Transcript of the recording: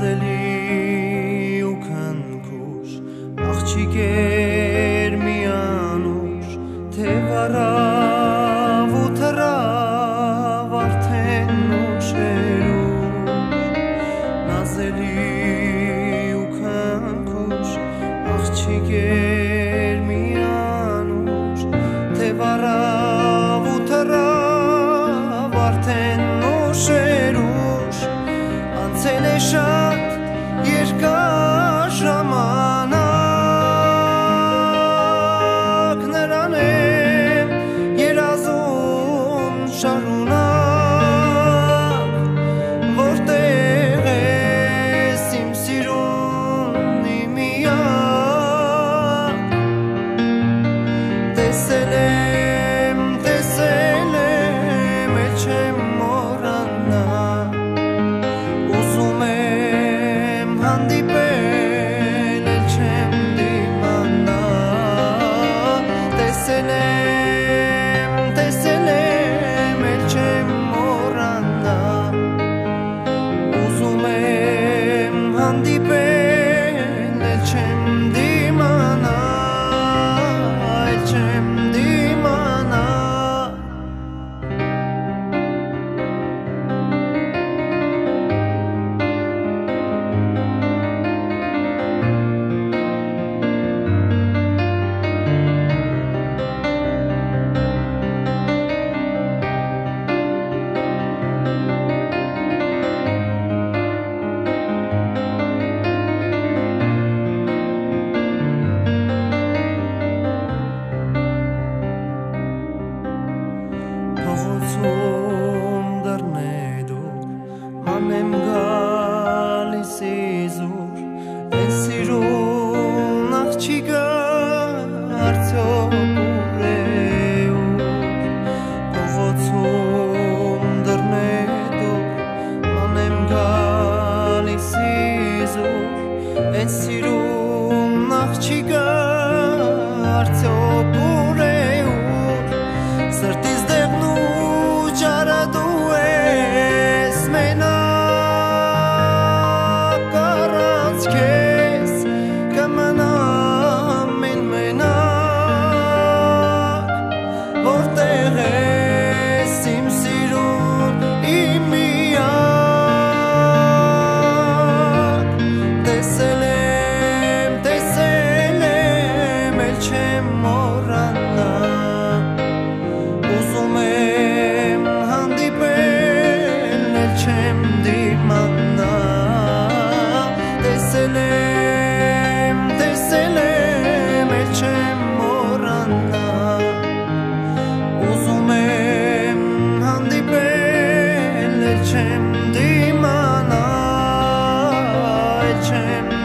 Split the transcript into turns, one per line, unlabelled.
Նազելի ու քնքուշ աղջիկեր մի անուշ թե վարավ ու թռավ արդեն նուշերուշ Նազելի ու քնքուշ աղջիկեր մի անուշ թե վարավ ու թռավ արդեն նուշերուշ Անցել է շատ երկար ժամանակ Նրան եմ երազում շարունակ Որտեղ ես իմ սիրունի միակ Տեսել եմ, էլ չեմ մոռանա Ուզում եմ հանդիպել, էլ չեմ դիմանա Տեսել եմ, էլ չեմ մոռանա Ուզում եմ հանդիպել, էլ չեմ դիմանա Փողոցում դռնեդուր անեմ գալիս իզուր Այս սիրուն աղջիկը արդյոք ուր է ուր Փողոցում դռնեդուր անեմ գալիս իզուր Այս սիրուն աղջիկը արդյոք ուր է ուր Սրտիս դեղն ու ճարը դու ես մենակ առանց քեզ կմնամ մենակ Որտեղ ես իմ սիրուն իմ միակ Տեսել եմ, էլ չեմ մոռանա Ուզում եմ հանդիպել, էլ չեմ դիմանա Տեսել եմ, էլ չեմ մոռանա Ուզում եմ հանդիպել, էլ չեմ դիմանա Էլ չեմ